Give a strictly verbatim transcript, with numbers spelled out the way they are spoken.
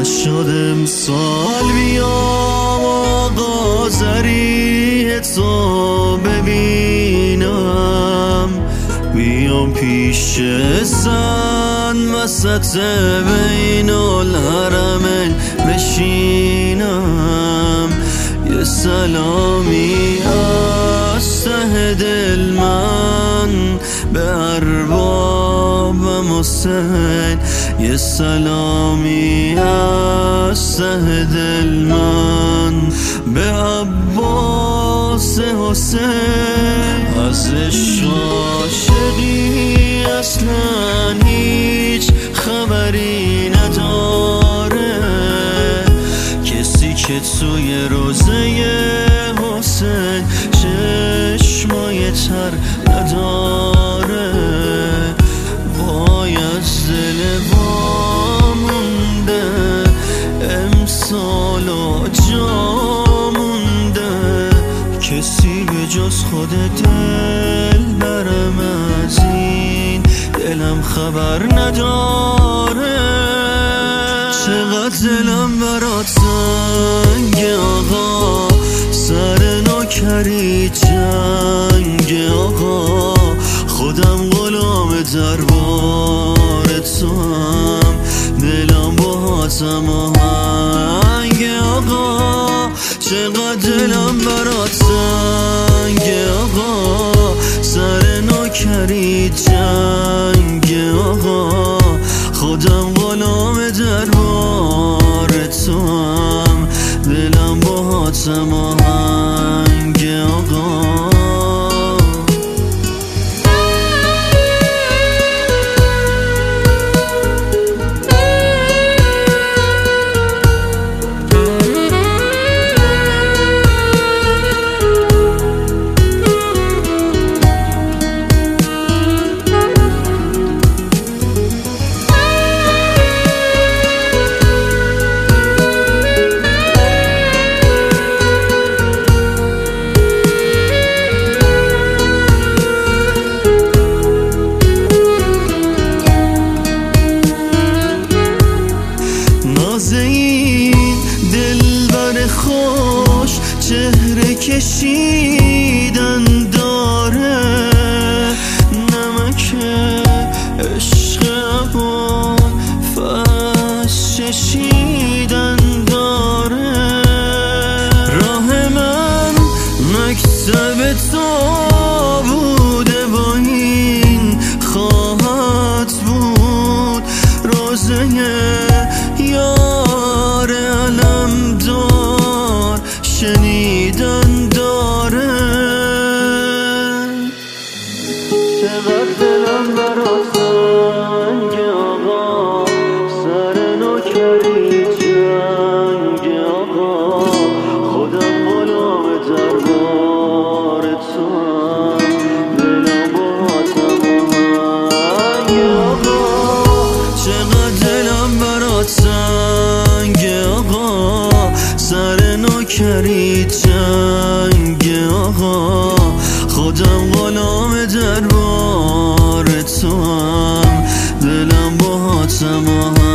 نشد امسال بیام آقا ضریح تو ببینم، بیام پیش زن وسط بین الحرمین بشینم، یه سلامی از ته دل من به اربابم حسین، یه سلامی از ته دل من به عباس حسین. از عشق عاشقی اصلا هیچ خبری نداره، کسی که توی روزه حسین چشمای تر نداره، وای از دل وامونده امسال و جا مونده، کسی به جز خود دل برم از این دلم خبر نداره. چقدر دلم برات تنگ آقا، سر نوکری جنگ آقا، خودم غلام دربار تو هم، دلم باهاتم آهنگ آقا. چقدر دلم برات تنگ آقا، سر نوکری جنگ آقا، خودم غلام دربار تو هم، دلم باهاتم آهنگ آقا. دلبر خوش چهره کشیدن داره، نمک عشق اول فش چشیدن داره، راه من مکتب تو بوده با این خواهد بود، روزه یار علم دار شنیدن داره. چقدر دلم برات تنگ آقا، سر نوکری جنگ آقا، خودم غلام دربار تو هم، دلم باهاتم آهنگ آقا. چقدر دلم برات تنگ آقا، سر نوکری جنگ آقا، خودم غلام دربار تو هم، دلم باهاتم آهنگ